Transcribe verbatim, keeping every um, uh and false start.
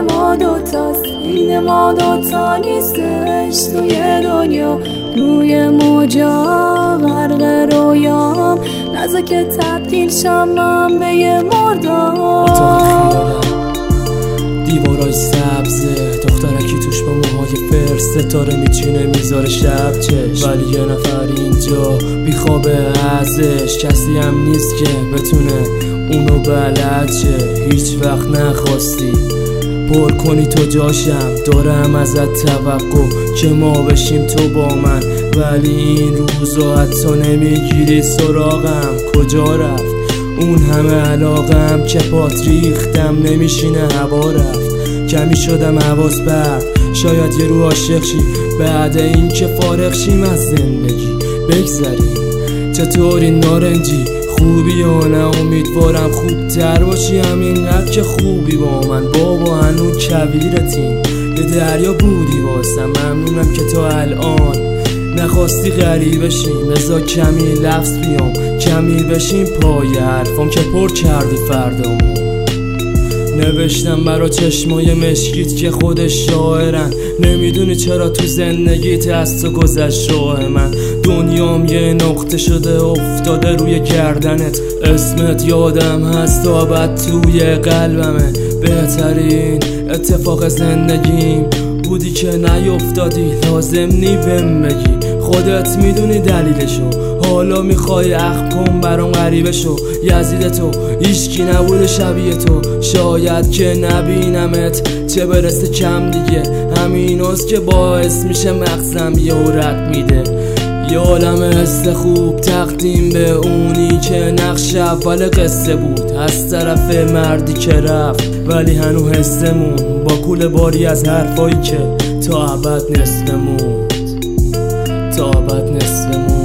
ما دوتاست، این ما دوتا نیستش توی دنیا، روی موجا غرق رویام، نزا که تبدیل شم من به یه مردم. دیوارای سبزه، دخترکی توش با موهای فرس، ستاره میچینه میذاره شب چش، ولی یه نفر اینجا بیخوابه ازش، کسی هم نیست که بتونه اونو بلد شه. هیچ وقت نخواستی پر کنی تو جاشم، دارم ازت توقع که ما بشیم تو با من، ولی این روزا حتی نمیگیری سراغم. کجا رفت اون همه علاقم که پات ریختم، نمیشینه هوا رفت، کمی شدم حواس برد، شاید یه رو عاشق شی بعد این که فارغ شیم از زندگی بگذریم. چطوری نارنجی خوبی یا نه؟ امیدوارم خوب تر باشی همینقدر که خوبی با من. بابا هنو کویرتیم، یه دریا بودی واسم، ممنونم که تا الان نخواستی غریبه شیم. ازا کمی لفظ بیام کمی بشیم پای حرفام که پر کردی فردامو. نوشتم برا چشمای مشکیت که خودش شاعرن، نمیدونی چرا تو زندگیت از تو گذشت راه من. دنیام یه نقطه شده افتاده روی گردنت، اسمت یادم هست تا بعد توی قلبمه. بهترین اتفاق زندگیم بودی که نیفتادی، لازم نی بهم بگی، خودت میدونی دلیلشو. حالا میخوای اخم کن برام غریبه شو، یزید تو هیچکی نبوده شبیه تو، شاید که نبینمت چه برسه کم دیگه. همین هست که باعث میشه مغزم یه رد میده، یه عالم حس خوب تقدیم به اونی که نقش اول قصه بود، از طرف مردی که رفت ولی هنو حسمون با کول باری از حرفایی که تا ابد نصفمون تا ابد نصفمون